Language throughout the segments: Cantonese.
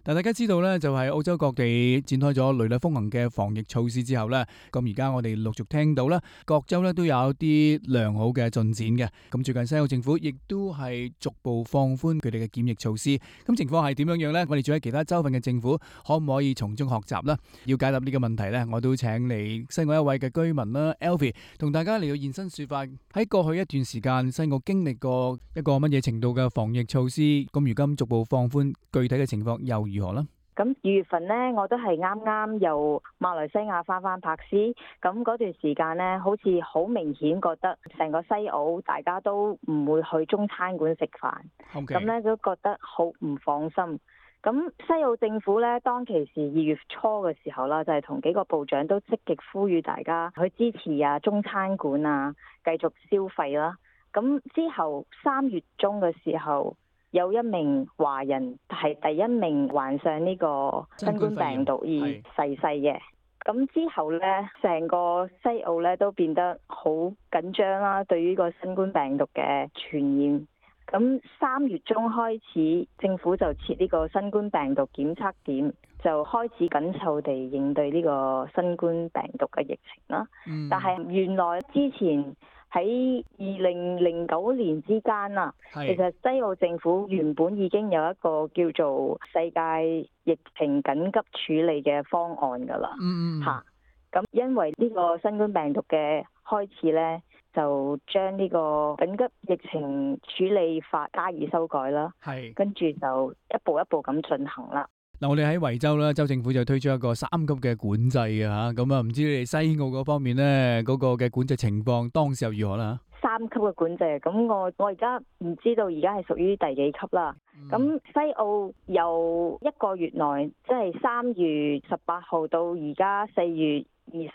但大家知道咧，就係澳洲各地展開咗雷厲風行嘅防疫措施之後咧，咁而家我哋陸續聽到咧，各州咧都有啲良好嘅進展嘅。咁最近西澳政府亦都係逐步放寬佢哋嘅檢疫措施。咁情況係點樣樣咧？我哋住喺其他州份嘅政府可唔可以從中學習咧？要解答呢個問題咧，我都請嚟西澳一位嘅居民啦 ，Alfie 同大家嚟到現身說法。喺過去一段時間，西澳經歷過一個乜嘢程度嘅防疫措施？咁如今逐步放寬，具體嘅情況又如何呢？ 咁2月份呢，我都係啱啱由馬來西亞翻珀斯，咁嗰段時間呢，好似好明顯覺得成個西澳大家都唔會去中餐館食飯，咁呢都覺得好唔放心。咁西澳政府呢，當其時2月初嘅時候啦，就係同幾個部長都積極呼籲大家去支持中餐館啊，繼續消費啦。咁之後3月中嘅時候，有一名華人係第一名患上呢個新冠病毒而逝世嘅。咁之後呢，成個西澳呢都變得好緊張啦，對於個新冠病毒嘅傳染。咁3月中開始，政府就設呢個新冠病毒檢測點，就開始緊湊地應對呢個新冠病毒嘅疫情啦。但係原來之前喺2009年之間啊，其實西澳政府原本已經有一個叫做世界疫情緊急處理嘅方案㗎啦。咁因為呢個新冠病毒嘅開始呢，就將呢個緊急疫情處理法加以修改啦。跟住就一步一步咁進行啦。 嗱，我哋喺維州咧，州政府就推出一個3級嘅管制嘅吓，咁啊，唔知你哋西澳嗰方面咧，嗰個嘅管制情況當時又如何啦 ？3級嘅管制，咁我而家唔知道而家係屬於第幾級啦。咁西澳由1個月內，即係3月18號到而家4月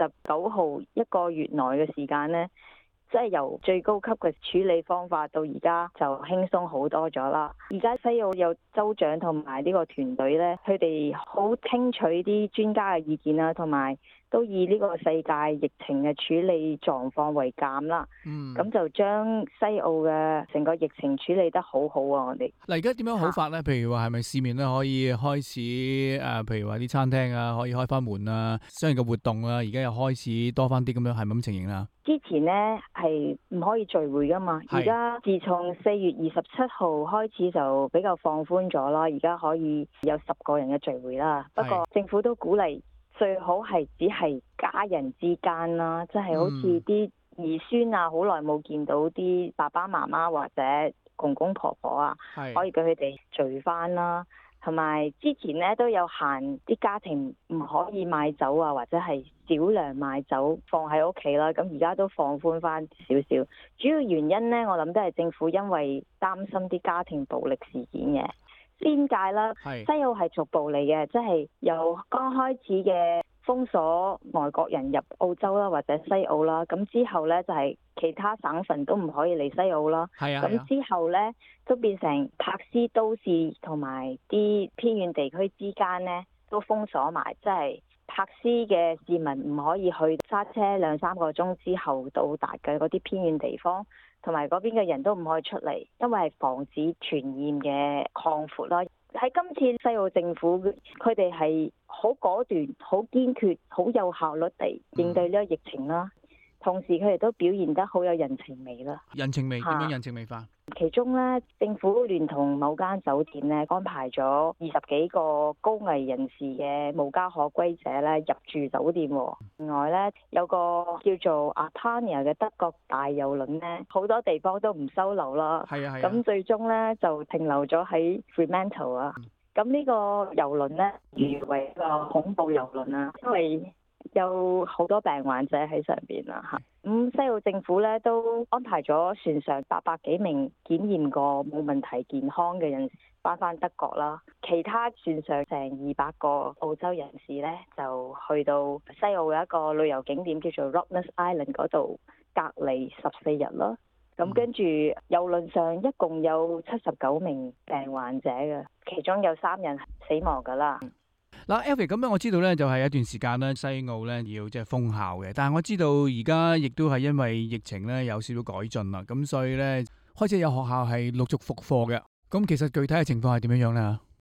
29號1個月內嘅時間呢，即係由最高級嘅處理方法到而家就輕鬆好多咗啦。而家西澳有州長同埋呢個團隊呢，佢哋好聽取啲專家嘅意見啦，同埋都以呢個世界疫情嘅處理狀況為鑑啦。咁就將西澳嘅成個疫情處理得好好啊！我哋嗱，而家點樣好法呢？譬如話係咪市面咧可以開始譬如話啲餐廳啊可以開翻門啊，商業嘅活動啊，而家又開始多翻啲咁樣，係咪咁情形啦？ 之前呢係唔可以聚會噶嘛，而家自從4月27號開始就比較放寬咗啦，而家可以有10個人嘅聚會啦。不過政府都鼓勵最好係只係家人之間啦，即係好似啲兒孫啊，好耐冇見到啲爸爸媽媽或者公公婆婆啊，可以俾佢哋聚翻啦。同埋之前咧都有限啲家庭唔可以買酒啊，或者係少量買酒放喺屋企啦。咁而家都放寬翻少少，主要原因咧，我諗都係政府因為擔心啲家庭暴力事件嘅。邊界啦，西澳係逐步嚟嘅，即係由剛開始嘅封鎖外國人入澳洲啦，或者西澳啦，咁之後呢，就係其他省份都唔可以嚟西澳啦。咁之後呢，都變成珀斯都市同埋啲偏遠地區之間呢，都封鎖埋，即係珀斯嘅市民唔可以去揸車2-3個鐘之後到達嘅嗰啲偏遠地方。同埋嗰邊嘅人都唔可以出嚟，因為係防止傳染嘅擴闊啦。喺今次西澳政府，佢哋係好果斷、好堅決、好有效率地應對呢個疫情啦。同時佢哋都表現得好有人情味啦。 人情味點樣人情味法？ 其中咧，政府聯同某間酒店咧，安排咗20幾個高危人士嘅無家可歸者咧入住酒店。另外咧，有個叫做 Atania 嘅德國大郵輪咧，好多地方都唔收留啦。咁最終咧就停留咗喺 Fremantle 啊。咁呢個郵輪咧，譽為一個恐怖郵輪啊，因為有好多病患者喺上邊啦嚇。咁西澳政府咧都安排咗船上800幾名檢驗過冇問題健康嘅人翻德國啦。其他船上成200個澳洲人士咧就去到西澳嘅一個旅遊景點叫做 Rottnest Island 嗰度隔離14日啦。咁跟住郵輪上一共有79名病患者嘅，其中有3人死亡噶啦。 嗱 Alfie 咁樣我知道咧，就係一段時間咧，西澳咧要即係封校嘅。但係我知道而家亦都係因為疫情咧有少少改進啦，咁所以咧開始有學校係陸續復課嘅。咁其實具體嘅情況係點樣樣咧？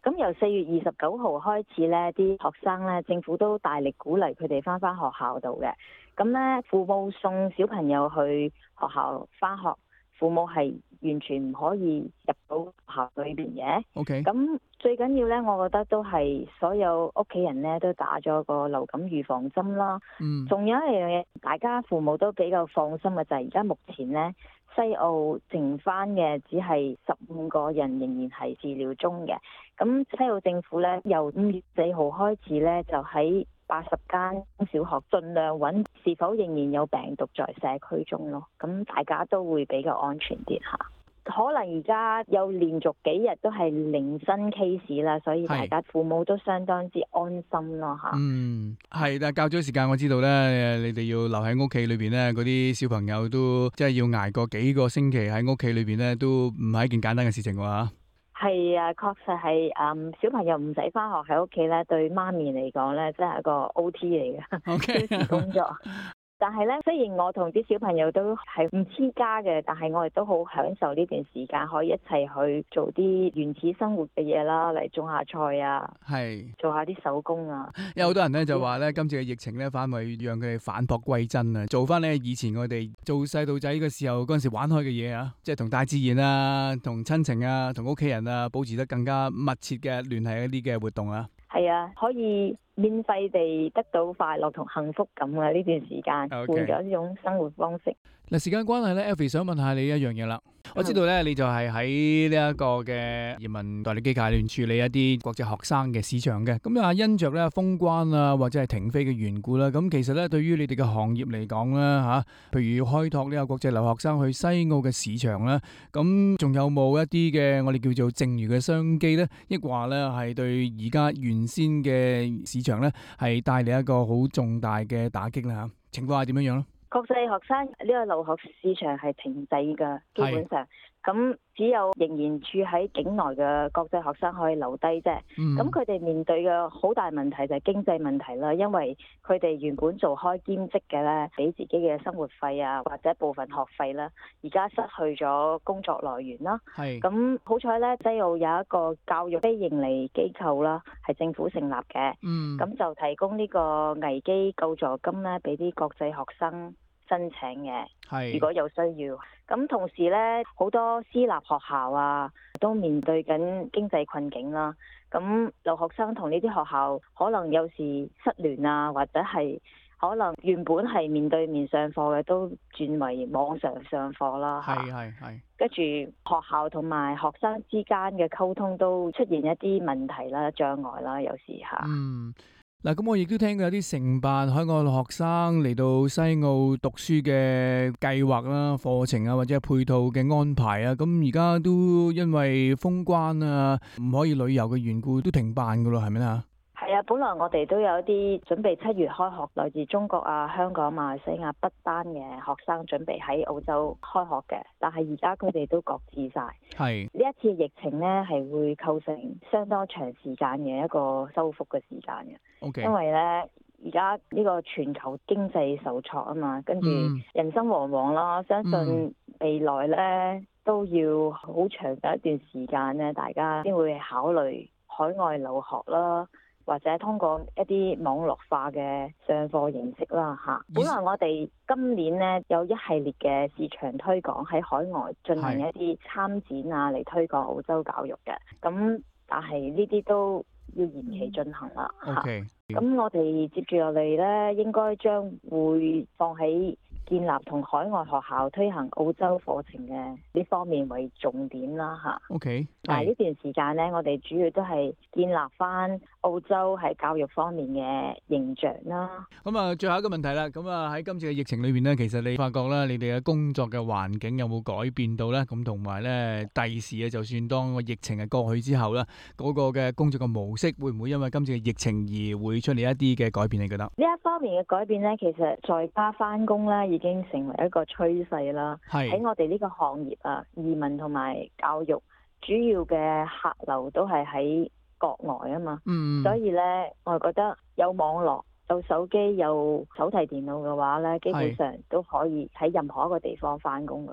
咁由4月29號開始咧，啲學生咧，政府都大力鼓勵佢哋翻學校度嘅。咁咧，父母送小朋友去學校翻學，父母係完全唔可以入到學校裏邊嘅。 OK。 咁最緊要咧，我覺得都係所有屋企人咧都打咗個流感預防針啦。仲有一樣嘢，大家父母都比較放心嘅就係而家目前咧，西澳剩翻嘅只係15個人仍然係治療中嘅。咁西澳政府咧由5月4號開始咧，就喺80間小學盡量揾是否仍然有病毒在社區中咯。咁大家都會比較安全啲嚇。可能而家有連續幾日都係零新 case 啦，所以大家父母都相當之安心咯嚇。 係，但係較早時間我知道咧，你哋要留喺屋企裏邊咧，嗰啲小朋友都即係要捱過幾個星期喺屋企裏邊咧，都唔係一件簡單嘅事情喎。 係啊，確實係小朋友唔使翻學喺屋企咧，對媽咪嚟講咧，真係一個 OT 嚟嘅，超時工作。但係咧，雖然我同啲小朋友都係唔黐家嘅，但係我哋都好享受呢段時間，可以一齊去做啲原始生活嘅嘢啦，嚟種下菜啊，做下啲手工啊。 有好多人咧就話咧，今次嘅疫情咧，反為讓佢哋返璞歸真啊，做翻咧以前我哋做細路仔嘅時候嗰陣時玩開嘅嘢啊，即係同大自然啊、同親情啊、同屋企人啊，保持得更加密切嘅聯繫一啲嘅活動啊。 係啊，可以免費地得到快樂同幸福感啊！呢段時間換咗呢種生活方式。 嗱，時間關係咧 ，Elfie 想問下你一樣嘢啦。我知道咧，你就係喺呢一個嘅移民代理機構裏面處理一啲國際學生嘅市場嘅。咁啊，因着咧封關啊，或者係停飛嘅緣故啦，咁其實咧對於你哋嘅行業嚟講啦嚇，譬如要開拓呢個國際留學生去西澳嘅市場啦，咁仲有冇一啲嘅我哋叫做剩餘嘅商機咧？抑或咧係對而家原先嘅市場咧係帶嚟一個好重大嘅打擊啦嚇？情況係點樣樣咧？ 國際學生呢個留學市場係停滯㗎，基本上咁只有仍然住喺境內嘅國際學生可以留低啫。咁佢哋面對嘅好大問題就係經濟問題啦，因為佢哋原本做開兼職嘅咧，俾自己嘅生活費啊或者部分學費啦，而家失去咗工作來源啦。咁好彩咧，西澳有一個教育非營利機構啦，係政府成立嘅。咁就提供呢個危機救助金咧，俾啲國際學生申請嘅，如果有需要。咁同時呢，好多私立學校啊，都面對緊經濟困境啦。咁留學生同呢啲學校可能有時失聯啊，或者係可能原本係面對面上課嘅，都轉為網上上課啦。跟住學校同埋學生之間嘅溝通都出現一啲問題啦、障礙啦，有時嚇。 嗱，咁我亦都聽過有啲承辦海外學生嚟到西澳讀書嘅計劃啦、課程啊，或者係配套嘅安排啊，咁而家都因為封關啊，唔可以旅遊嘅緣故，都停辦噶咯，係咪啊？係啊， 本來我哋都有一啲準備7月開學，來自中國啊、香港、馬來西亞、不丹嘅學生準備喺澳洲開學嘅，但係而家佢哋都擱置晒。呢一次疫情呢，係會構成相當長時間嘅一個修復嘅時間嘅。因為呢，而家呢個全球經濟受挫啊嘛，跟住人心惶惶啦，相信未來呢，都要好長嘅一段時間呢，大家先會考慮海外留學啦，或者通過一啲網絡化嘅上課形式啦嚇。本來我哋今年呢，有一系列嘅市場推廣喺海外進行一啲參展啊，嚟推廣澳洲教育嘅。咁但係呢啲都要延期進行啦嚇。咁我哋接住落嚟呢，應該將會放喺建立同海外學校推行澳洲課程嘅呢方面為重點啦嚇。但係呢段時間呢，我哋主要都係建立翻澳洲喺教育方面嘅形象啦。咁啊，最後一個問題啦。咁啊，喺今次嘅疫情裏邊呢，其實你發覺啦，你哋嘅工作嘅環境有冇改變到呢？咁同埋呢，第時啊，就算當個疫情係過去之後啦，嗰個嘅工作嘅模式會唔會因為今次嘅疫情而會出嚟一啲嘅改變？你覺得呢一方面嘅改變呢，其實在家翻工呢已經成為一個趨勢啦。喺我哋呢個行業啊，移民同埋教育主要嘅客流都係喺國外啊嘛。所以呢，我覺得有網絡、有手機、有手提電腦嘅話呢，基本上都可以喺任何一個地方翻工噶啦。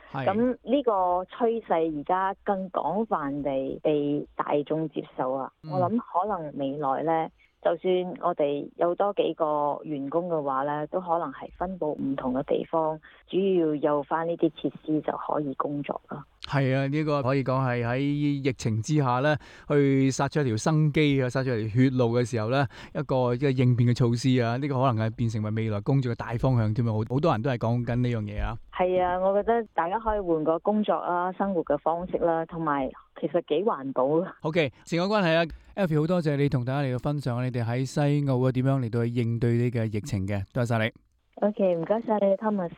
咁呢個趨勢而家更廣泛地被大眾接受啊！我諗可能未來呢，就算我哋有多幾個員工嘅話呢，都可能係分佈唔同嘅地方，主要有翻呢啲設施就可以工作啦。 係啊，呢個可以講係喺疫情之下咧，去殺出一條生機啊，殺出一條血路嘅時候咧，一個應變嘅措施啊，呢個可能係變成為未來工作嘅大方向添啊！好多人都係講緊呢樣嘢啊。 係啊，我覺得大家可以換個工作啦、生活嘅方式啦，同埋其實幾環保啊。 OK，時間關係啊，Alfie 好多謝你同大家嚟到分享你哋喺西澳啊點樣嚟到去應對呢個疫情嘅，多謝晒你。 OK，唔該晒你，Thomas。